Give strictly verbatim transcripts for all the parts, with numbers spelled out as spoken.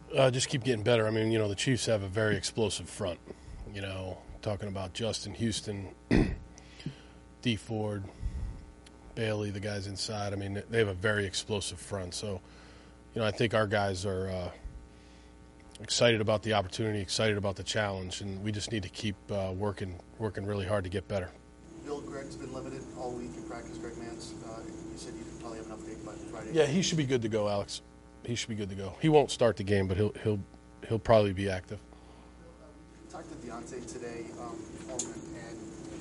Uh, just keep getting better. I mean, you know, the Chiefs have a very explosive front. You know, talking about Justin Houston, D Ford, Bailey, the guys inside. I mean, they have a very explosive front. So, you know, I think our guys are uh, excited about the opportunity, excited about the challenge, and we just need to keep uh, working, working really hard to get better. Bill Gregg's been limited all week in practice. Greg Mans, uh, you said you could probably have an update by Friday. Yeah, he should be good to go, Alex. He should be good to go. He won't start the game, but he'll he'll he'll probably be active. We talked to Deontay today, um, Foreman, and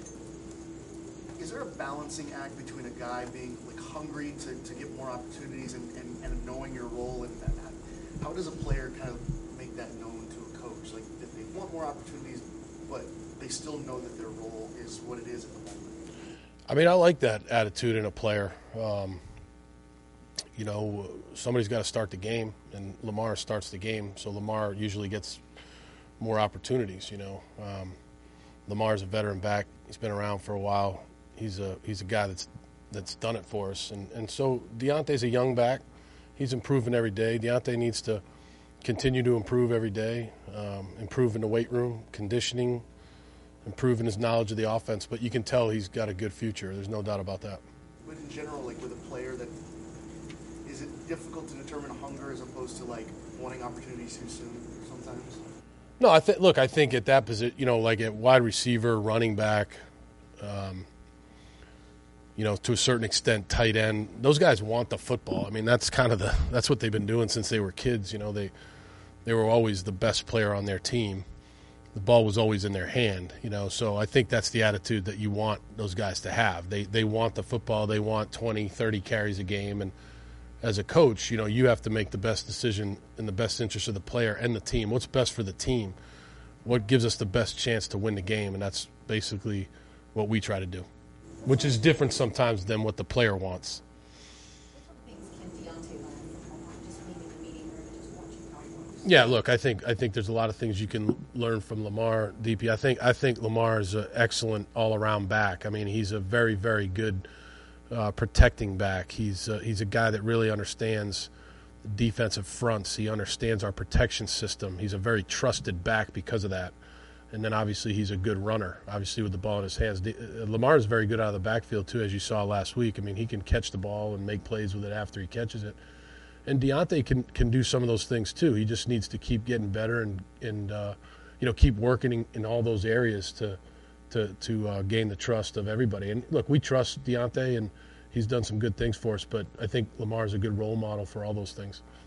is there a balancing act between a guy being like hungry to, to get more opportunities and, and, and knowing your role, and that, how does a player kind of make that known to a coach? Like, that they want more opportunities, but they still know that their role is what it is at the moment. I mean, I like that attitude in a player. Um, you know, somebody's got to start the game, and Lamar starts the game, so Lamar usually gets more opportunities. You know, um, Lamar's a veteran back; he's been around for a while. He's a he's a guy that's that's done it for us, and and so Deontay's a young back. He's improving every day. Deontay needs to continue to improve every day, um, improve in the weight room, conditioning, improving his knowledge of the offense. But you can tell he's got a good future. There's no doubt about that. But in general, like with a player that, is it difficult to determine hunger as opposed to like wanting opportunities too soon sometimes? No, I think. Look, I think at that position, you know, like at wide receiver, running back, um, you know, to a certain extent, tight end. Those guys want the football. I mean, that's kind of the that's what they've been doing since they were kids. You know, they they were always the best player on their team. The ball was always in their hand. You know, so I think that's the attitude that you want those guys to have. They they want the football. They want twenty, thirty carries a game. And as a coach, you know, you have to make the best decision in the best interest of the player and the team. What's best for the team? What gives us the best chance to win the game? And that's basically what we try to do, which is different sometimes than what the player wants. Yeah, look, I think I think there's a lot of things you can learn from Lamar, D P. I think I think Lamar is an excellent all-around back. I mean, he's a very, very good uh, protecting back. He's uh, he's a guy that really understands defensive fronts. He understands our protection system. He's a very trusted back because of that. And then obviously he's a good runner, obviously with the ball in his hands. Lamar is very good out of the backfield too, as you saw last week. I mean, he can catch the ball and make plays with it after he catches it. And Deontay can, can do some of those things too. He just needs to keep getting better and, and uh, you know, keep working in, in all those areas to to, to uh, gain the trust of everybody. And look, we trust Deontay, and he's done some good things for us, but I think Lamar is a good role model for all those things.